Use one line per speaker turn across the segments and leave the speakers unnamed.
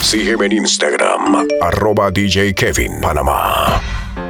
Sígueme en Instagram, @DJ Kevin Panamá.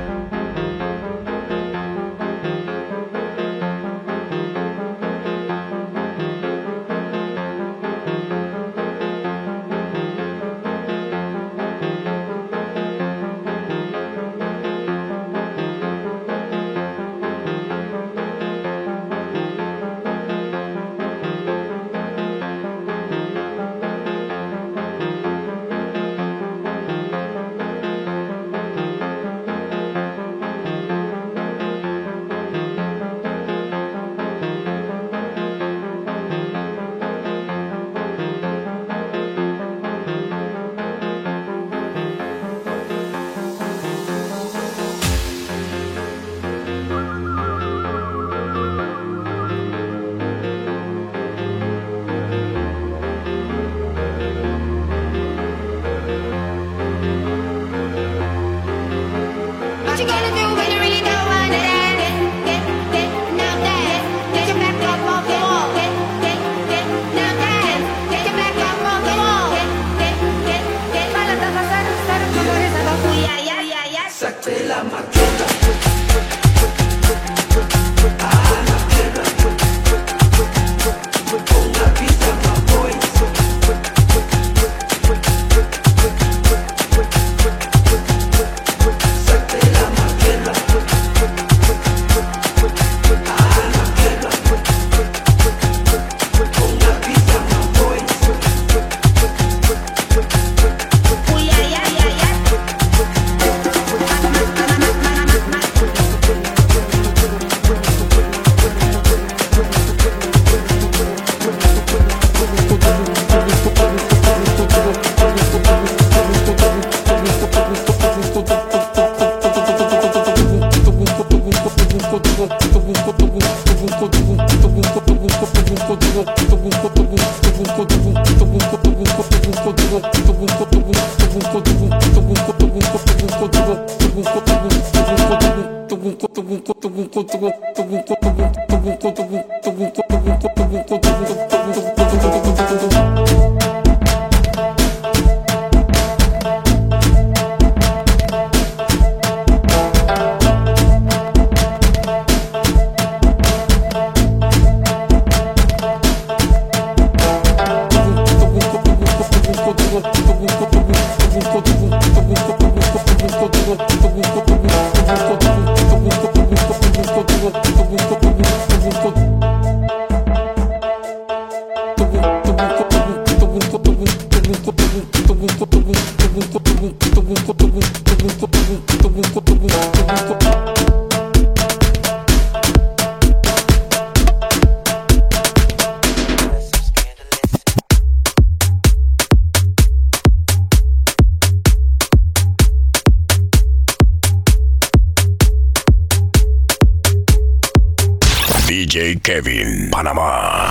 DJ Kevin Panamá.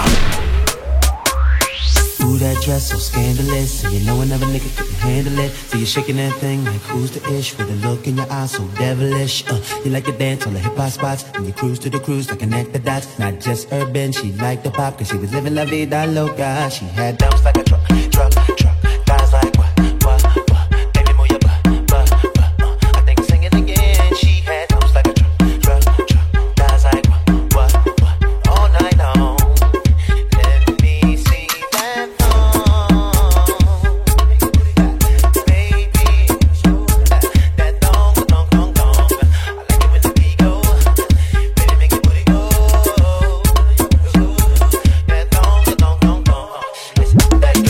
Ooh, that dress so scandalous, and you know another nigga couldn't handle it. So you're shaking that thing like who's the ish, with a look in your eyes so devilish. You like to dance on the hip hop spots, and you cruise to the cruise like connect the dots. Not just urban, she liked the pop, cause she was living la vida loca. She had dumps like a truck, guys like what, baby move your butt. I think sing it again. She had dumps like a truck, guys like what, all night long. Let me see that thong, baby, that thong. I like it when the beat go, baby make your booty go. That thong. That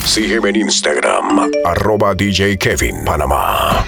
Sígueme en Instagram, @DJ Kevin Panamá.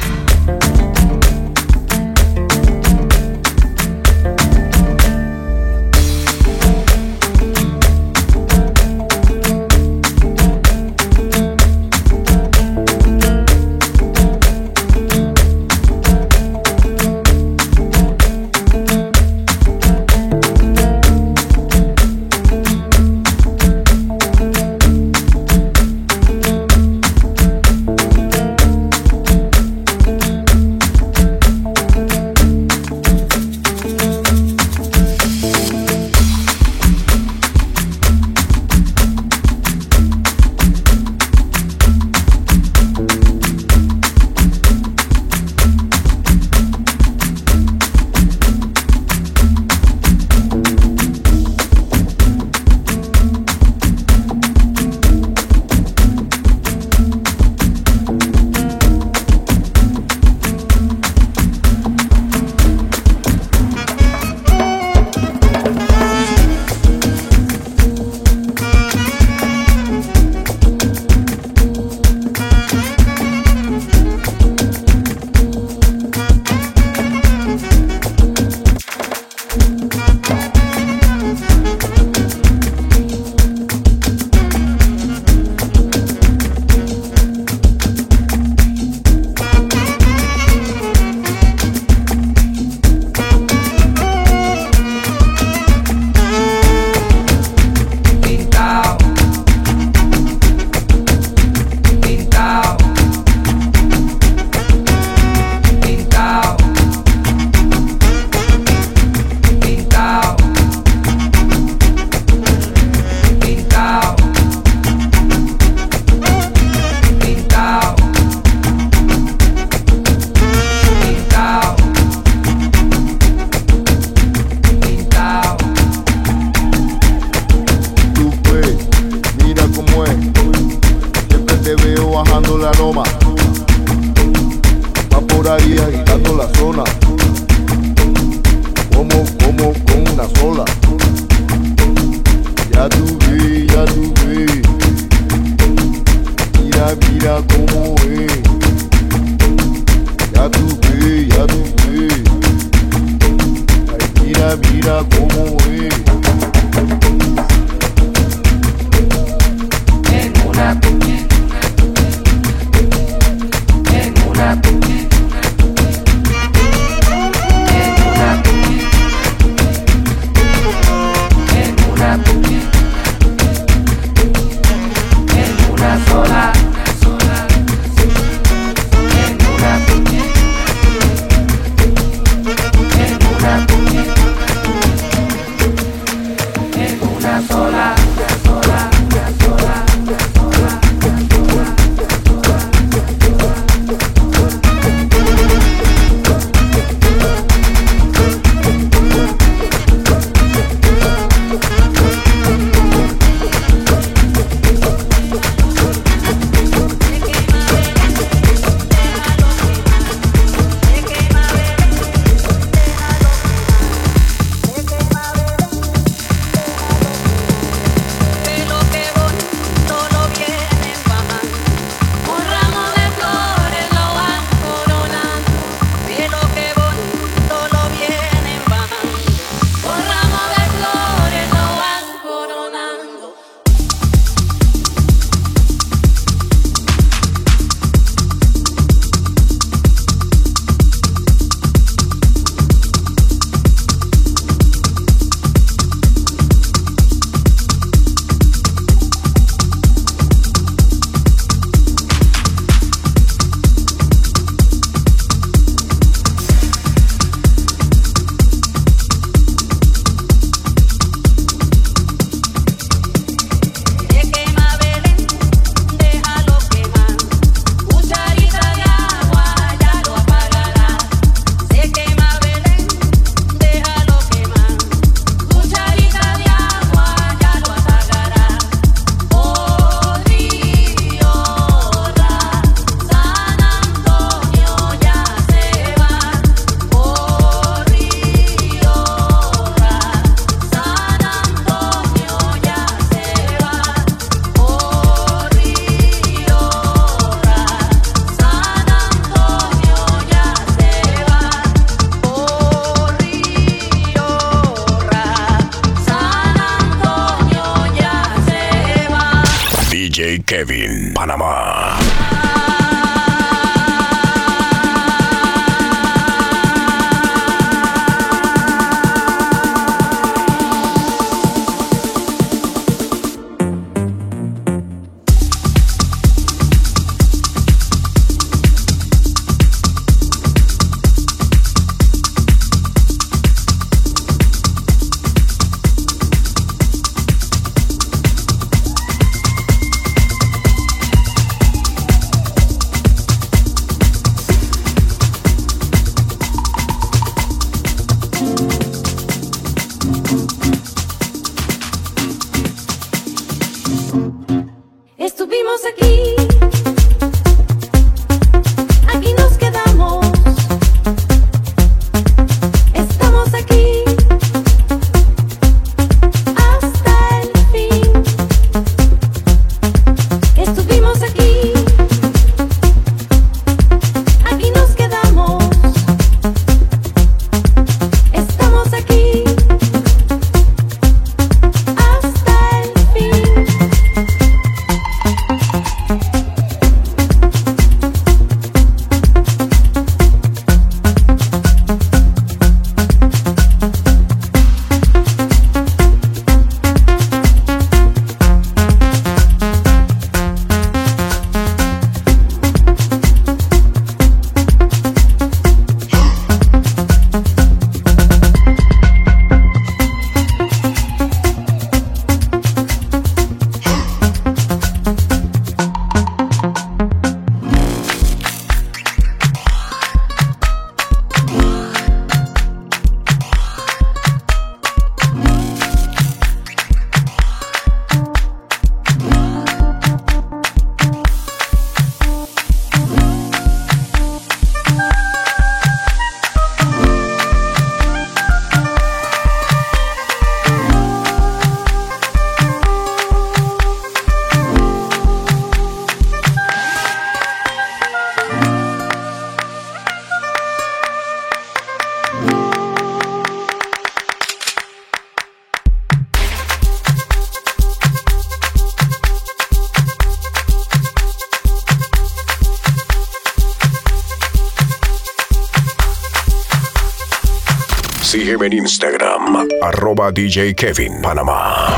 DJ Kevin, Panamá.
Estuvimos aquí, aquí nos quedamos, estamos aquí hasta el fin. Estuvimos aquí, aquí nos quedamos, estamos aquí hasta el fin.
Sígueme en Instagram, @DJ Kevin, Panamá.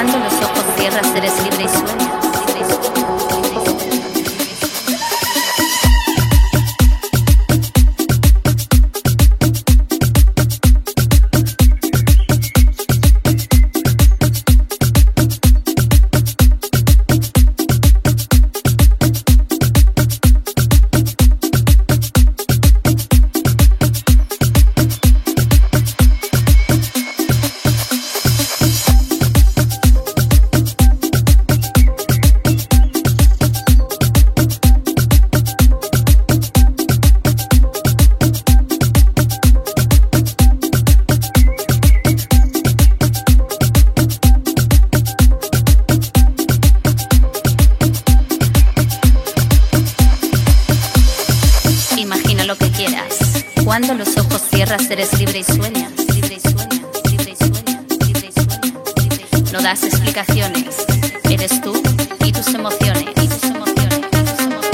Cuando los ojos cierras eres libre y sueñas. Cuando los ojos cierras eres libre y sueñas, libre y sueñas, libre y sueñas, libre y sueñas, libre y sueñas. No das explicaciones, eres tú y tus emociones, y tus emociones, y tus emociones.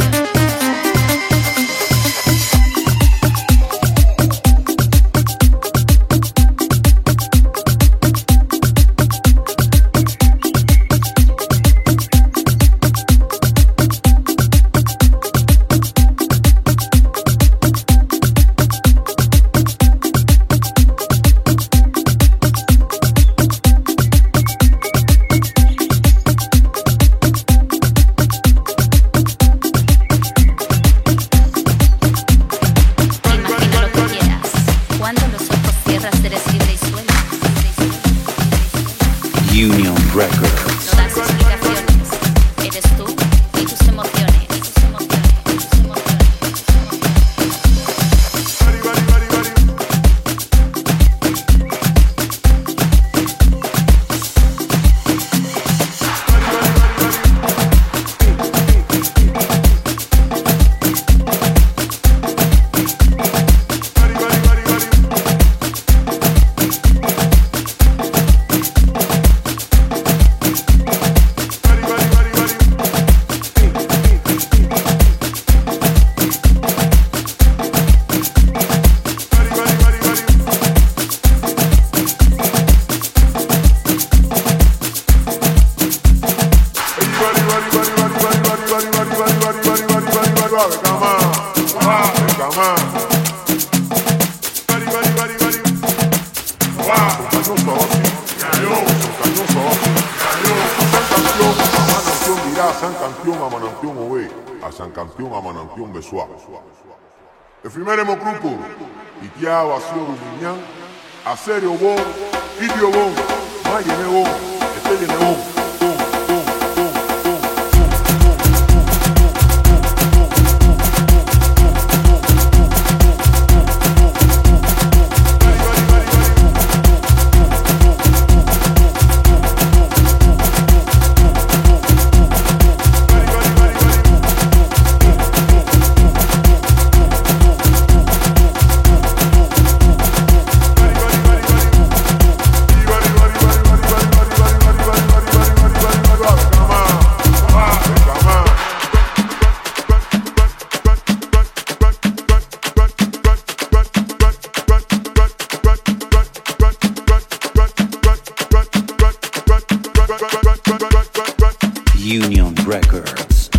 Union Records.
No das explicaciones, eres tú y tus emociones, y tus emociones, y tus emociones.
Efiméremo grupo, Itia Basio Minyan, Aserio Bon, Idio Bon, Mayene Bon, Etele Bon.
Union Records.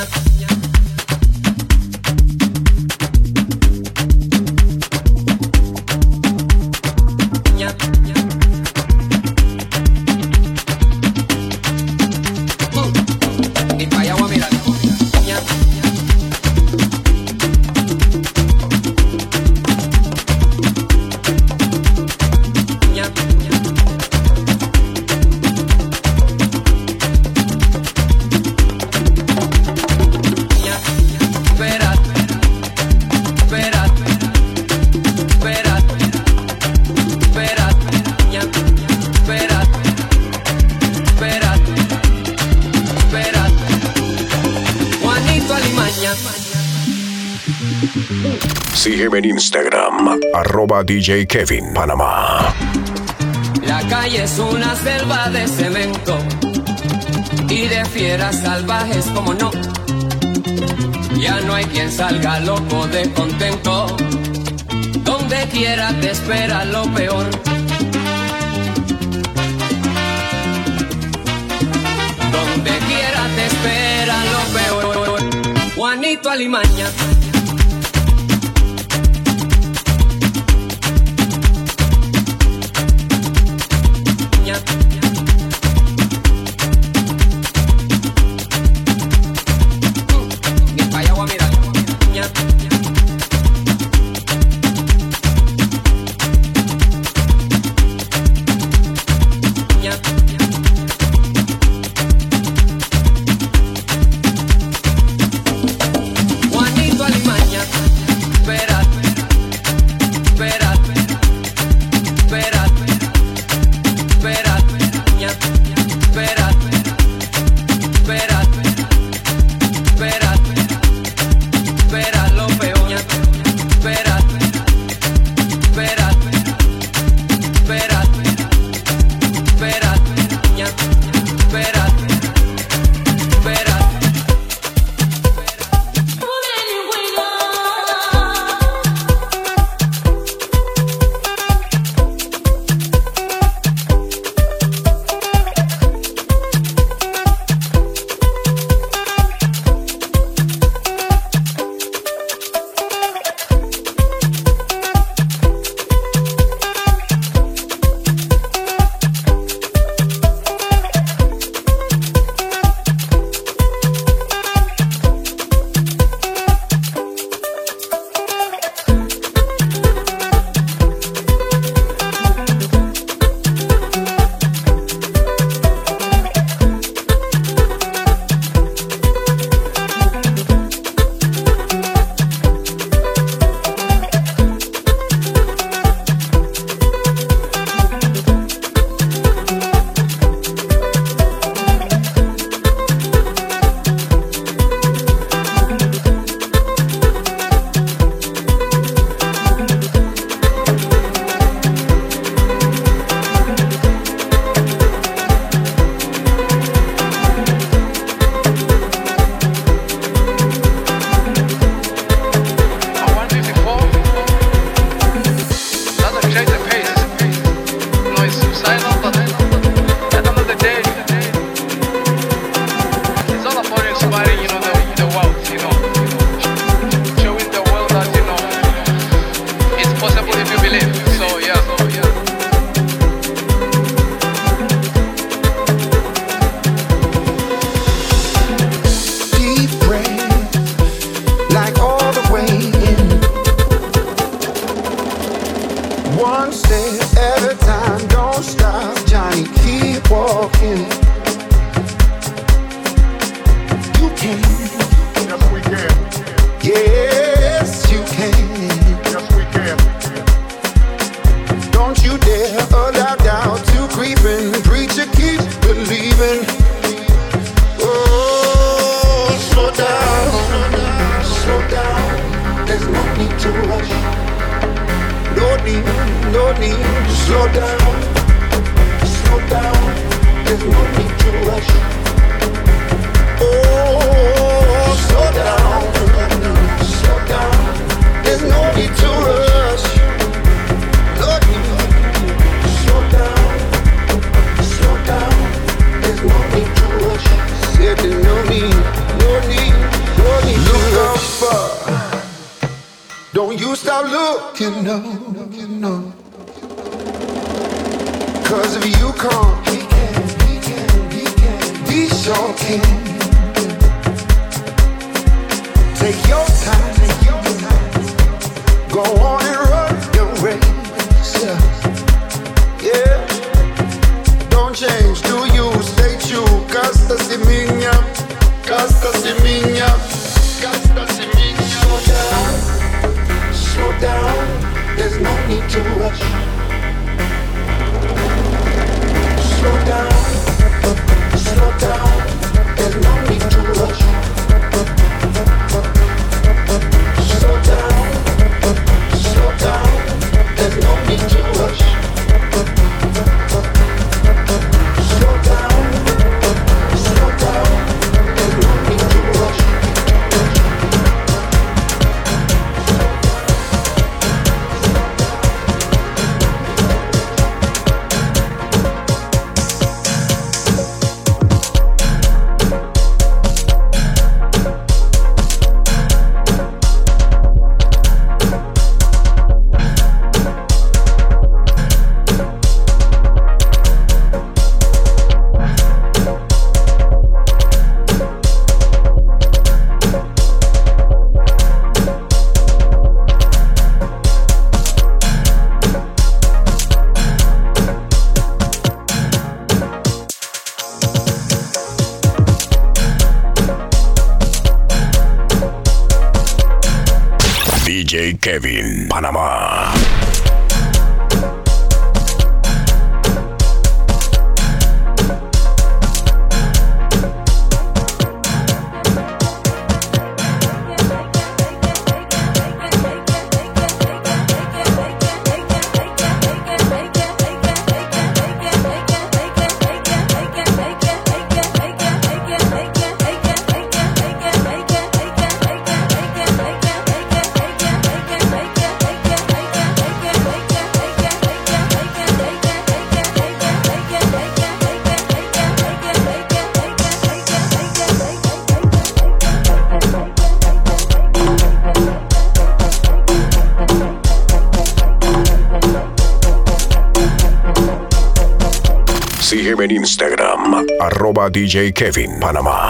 Sígueme en Instagram, @DJ Kevin Panamá.
La calle es una selva de cemento y de fieras salvajes como no. Ya no hay quien salga loco de contento. Donde quiera te espera lo peor. Juanito Alimaña. Ni pa' allá voy a mirar. Juanito Alimaña, verás, verás, verás, verás, ña, verás, verás, verás, verás lo peor, ña, verás, verás, verás, verás, ña, verás, verás.
One step at a time, don't stop, Johnny, keep walking. You can.
Yes, we can.
Yes, you can.
Yes, we can.
Don't you dare allow doubt to creep in. Preacher, keep believing. Oh, slow down, slow down. There's no need to rush. No need, slow down, slow down. There's no need to rush. Oh, slow down, slow down. There's no need to rush. No need, slow down, slow down. There's no need to rush. Said there's no need, no need, no need to rush. Look up, don't you stop looking, no. Cause if you can't, he can, he sure can. Take your time, go on and run your race. Yeah, don't change, do you stay true? Casta si miña, casta si miña, casta si miña. Slow down, there's no need to rush. Slow down, there's no need to rush. Slow down, there's no need to rush. Slow down,
DJ Kevin, Panamá. Sígueme en Instagram, @DJ Kevin, Panamá.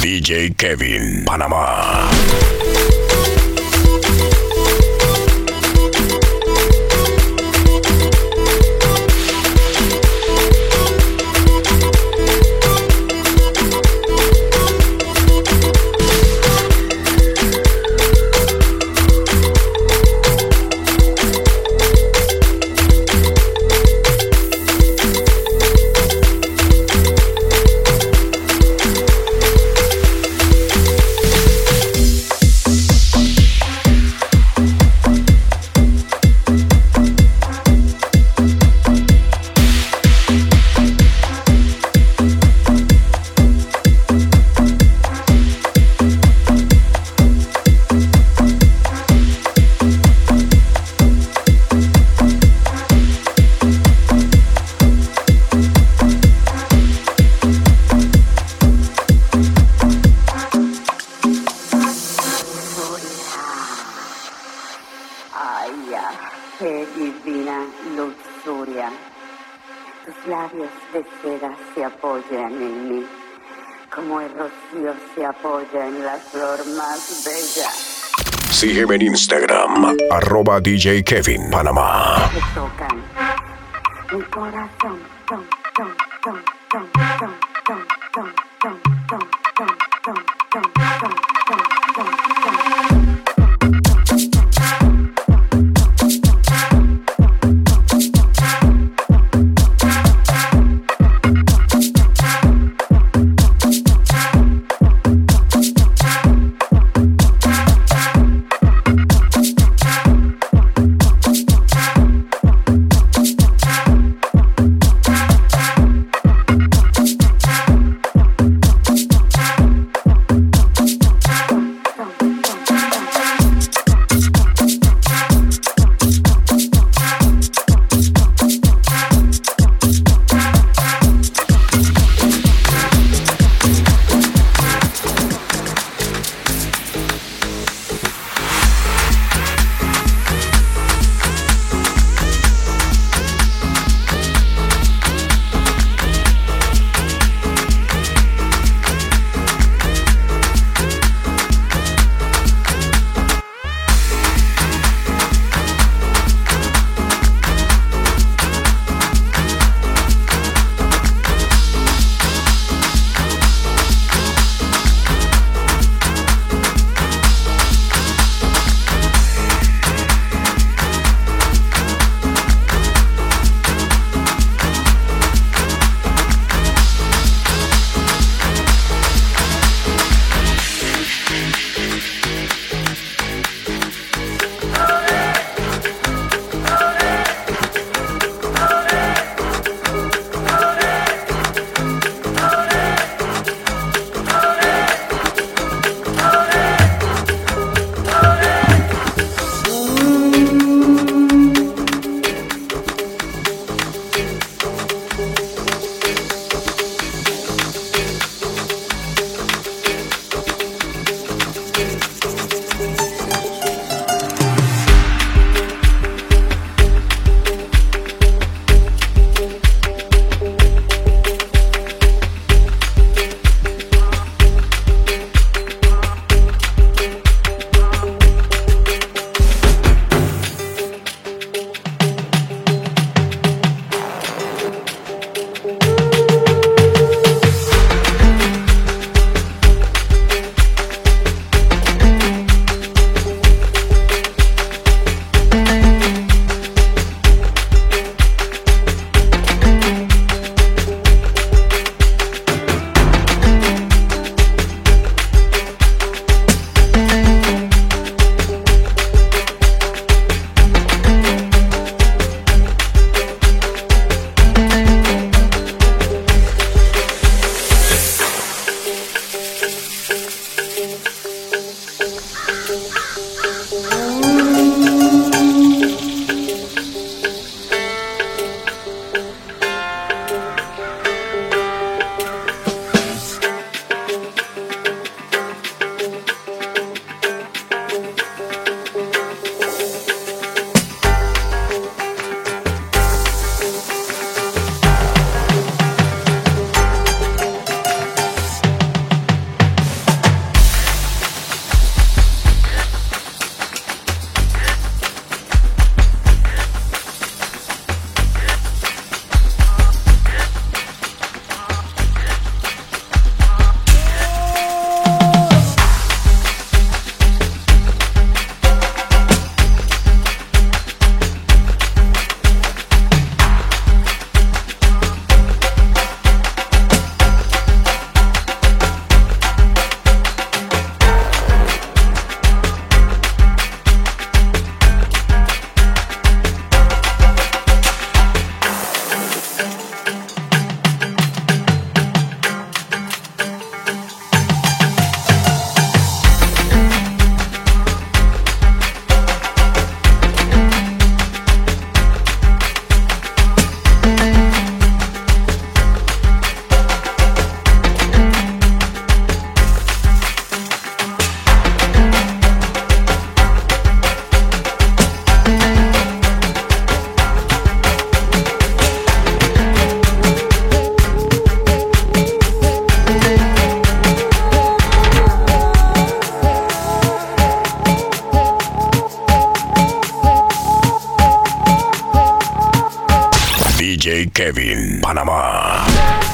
DJ Kevin, Panamá.
Qué divina luxuria. Tus labios de seda se apoyan en mí, como el rocío se apoya en la flor más bella.
Sígueme en Instagram, @DJ Kevin, Panamá.
Que tocan mi corazón, tom, tom, tom, tom, tom, tom, tom, tom, tom, tom, tom, tom, tom, tom, tom, tom.
DJ Kevin, Panamá.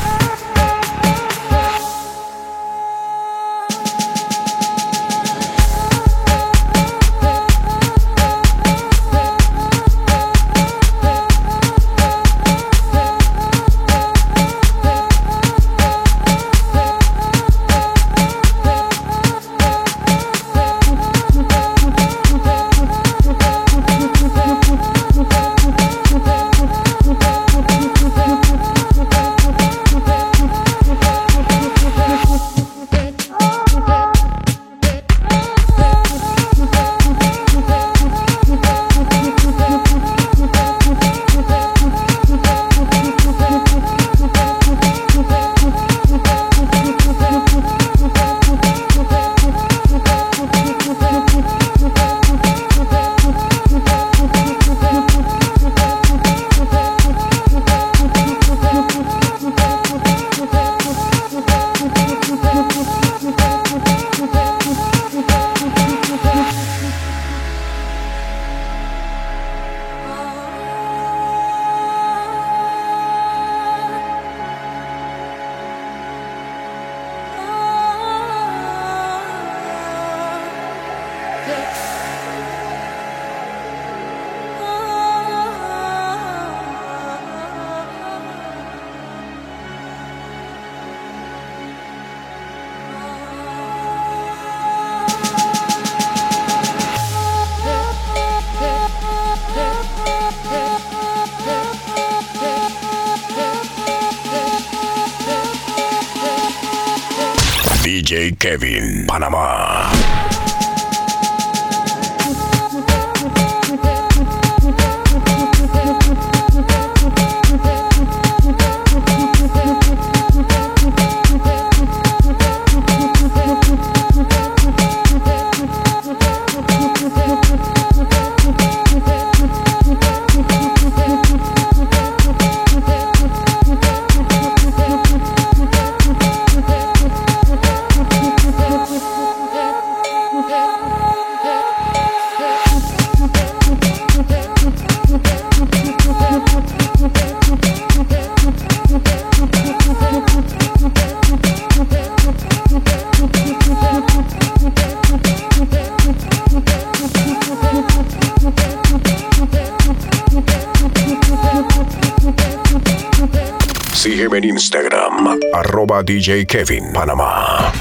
DJ Kevin, Panamá. Sígueme en Instagram, @DJ Kevin, Panamá.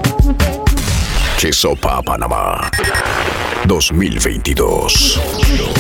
Que Sopa Panamá 2022.